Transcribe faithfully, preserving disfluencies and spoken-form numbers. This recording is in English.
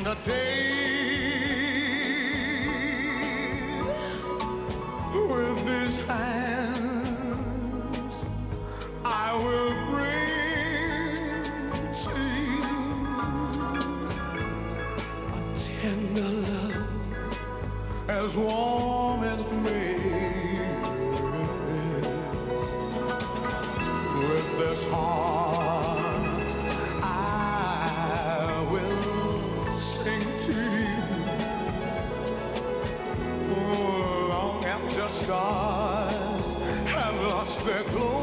today. With these hands, I will bring to you a tender love as warm as May. With this heart, I will sing to you. Oh, long after stars have lost their glory.